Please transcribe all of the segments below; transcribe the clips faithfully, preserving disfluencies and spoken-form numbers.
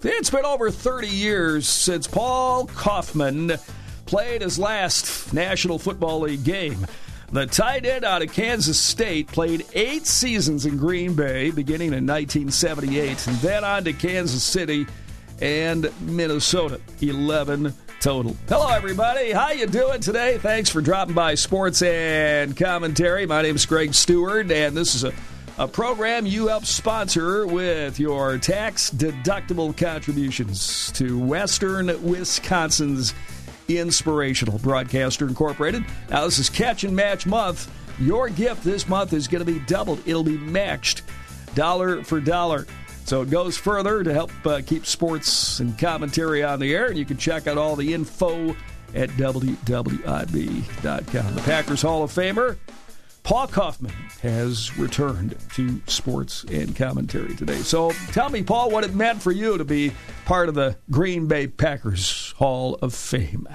It's been over thirty years since Paul Kaufman played his last National Football League game. The tight end out of Kansas State played eight seasons in Green Bay, beginning in nineteen seventy-eight, and then on to Kansas City and Minnesota. eleven total. Hello, everybody. How you doing today? Thanks for dropping by Sports and Commentary. My name is Greg Stewart, and this is a, a program you help sponsor with your tax-deductible contributions to Western Wisconsin's Inspirational Broadcaster Incorporated. Now, this is Catch and Match Month. Your gift this month is going to be doubled. It'll be matched dollar for dollar. So it goes further to help uh, keep sports and commentary on the air, and you can check out all the info at W W I B dot com. The Packers Hall of Famer, Paul Kaufman, has returned to sports and commentary today. So tell me, Paul, what it meant for you to be part of the Green Bay Packers Hall of Fame.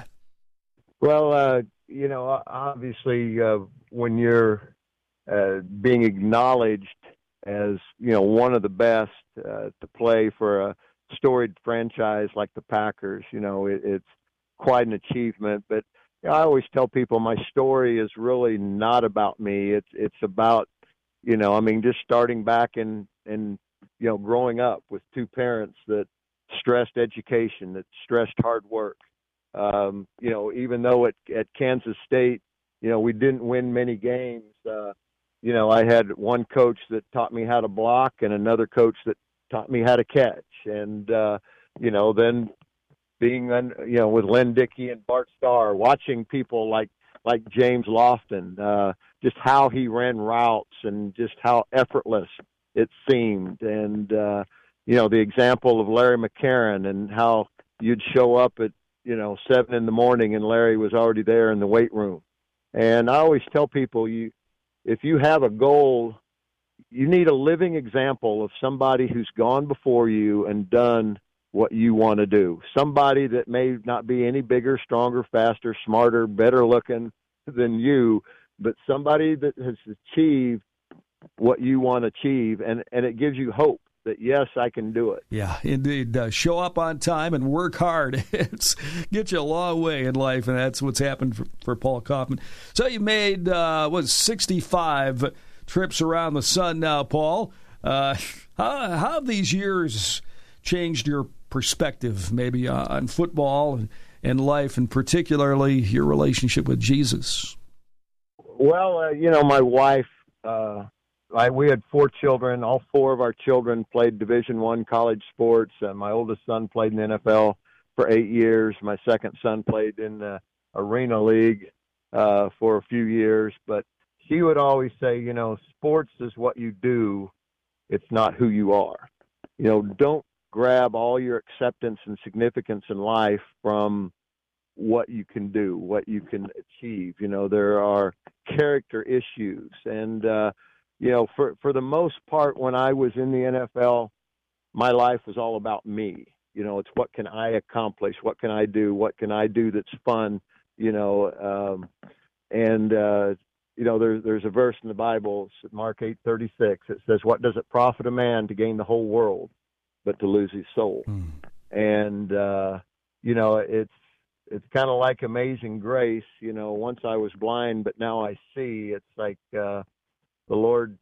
Well, uh, you know, obviously uh, when you're uh, being acknowledged as, you know, one of the best uh, to play for a storied franchise like the Packers, you know, it, it's quite an achievement. But you know, I always tell people my story is really not about me. It's it's about, you know, I mean, just starting back in, in, you know, growing up with two parents that stressed education, that stressed hard work. Um, you know, even though at, at Kansas State, you know, we didn't win many games, uh, you know, I had one coach that taught me how to block and another coach that taught me how to catch. And, uh, you know, then being, on, you know, with Len Dickey and Bart Starr, watching people like, like James Lofton, uh, just how he ran routes and just how effortless it seemed. And, uh, you know, the example of Larry McCarron and how you'd show up at, you know, seven in the morning and Larry was already there in the weight room. And I always tell people, you, if you have a goal, you need a living example of somebody who's gone before you and done what you want to do. Somebody that may not be any bigger, stronger, faster, smarter, better looking than you, but somebody that has achieved what you want to achieve. And, and it gives you hope that, yes, I can do it. Yeah, indeed. Uh, show up on time and work hard. It's get you a long way in life, and that's what's happened for, for Paul Kaufman. So you made, uh, what, sixty-five trips around the sun now, Paul. Uh, how, how have these years changed your perspective maybe uh, on football and, and life, and particularly your relationship with Jesus? Well, uh, you know, my wife, uh, I, we had four children. All four of our children played Division One college sports. Uh, my oldest son played in the N F L for eight years. My second son played in the Arena League uh, for a few years. But she would always say, you know, sports is what you do. It's not who you are. You know, don't grab all your acceptance and significance in life from what you can do, what you can achieve. You know, there are character issues. And, uh, you know, for, for the most part, when I was in the N F L, my life was all about me. You know, it's what can I accomplish? What can I do? What can I do that's fun? You know, um, and, uh, you know, there, there's a verse in the Bible, Mark eight thirty-six, it says, what does it profit a man to gain the whole world but to lose his soul? Mm. And, uh, you know, it's, it's kind of like Amazing Grace. You know, once I was blind, but now I see. It's like, uh, the Lord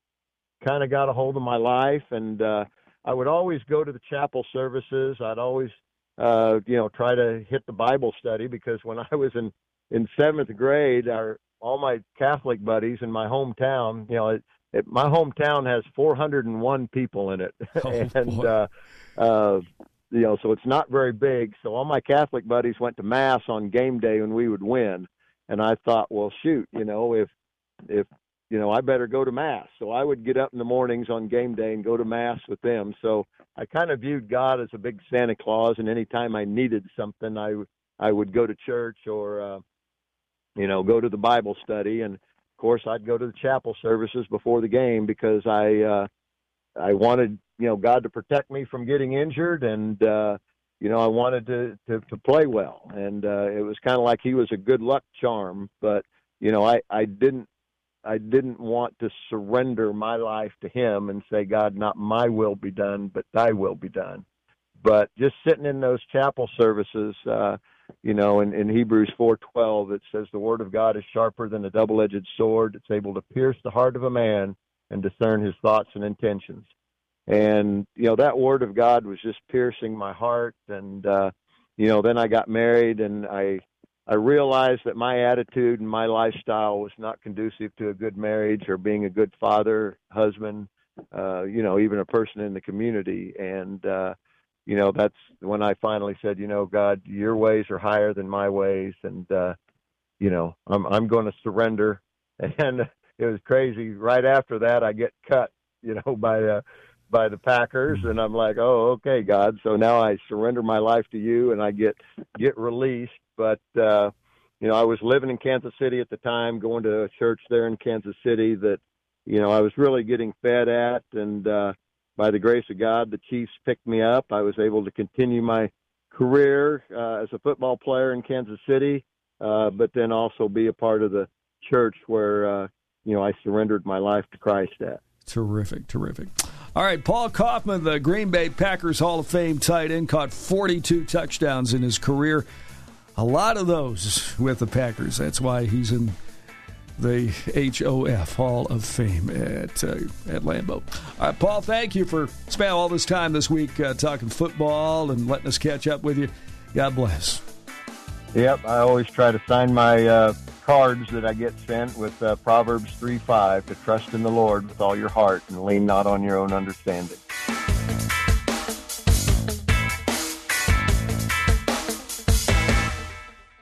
kind of got a hold of my life, and uh, I would always go to the chapel services. I'd always, uh, you know, try to hit the Bible study, because when I was in, in seventh grade, our, all my Catholic buddies in my hometown, you know, it, it, my hometown has four hundred one people in it. Oh, and, uh, uh, you know, so it's not very big. So all my Catholic buddies went to Mass on game day when we would win. And I thought, well, shoot, you know, if, if, you know, I better go to Mass. So I would get up in the mornings on game day and go to Mass with them. So I kind of viewed God as a big Santa Claus, and anytime I needed something, I, I would go to church or, uh, you know, go to the Bible study. And, of course, I'd go to the chapel services before the game, because I uh, I wanted, you know, God to protect me from getting injured, and, uh, you know, I wanted to, to, to play well. And uh, it was kind of like he was a good luck charm. But, you know, I, I didn't, I didn't want to surrender my life to him and say, God, not my will be done, but thy will be done. but just sitting in those chapel services, uh, you know, in, in Hebrews four twelve, it says the word of God is sharper than a double-edged sword. It's able to pierce the heart of a man and discern his thoughts and intentions. And, you know, that word of God was just piercing my heart. And, uh, you know, then I got married, and I, I realized that my attitude and my lifestyle was not conducive to a good marriage or being a good father, husband, uh, you know, even a person in the community. And, uh, you know, that's when I finally said, you know, God, your ways are higher than my ways. And, uh, you know, I'm, I'm going to surrender. And it was crazy. Right after that, I get cut, you know, by, uh, by the Packers. And I'm like, oh, okay, God. So now I surrender my life to you, and I get, get released. But, uh, you know, I was living in Kansas City at the time, going to a church there in Kansas City that, you know, I was really getting fed at. And uh, by the grace of God, the Chiefs picked me up. I was able to continue my career uh, as a football player in Kansas City, uh, but then also be a part of the church where, uh, you know, I surrendered my life to Christ at. Terrific, terrific. All right, Paul Kaufman, the Green Bay Packers Hall of Fame tight end, caught forty-two touchdowns in his career. A lot of those with the Packers. That's why he's in the H O F, Hall of Fame at uh, at Lambeau. All right, Paul, thank you for spending all this time this week uh, talking football and letting us catch up with you. God bless. Yep, I always try to sign my uh, cards that I get sent with uh, Proverbs three five, to trust in the Lord with all your heart and lean not on your own understanding.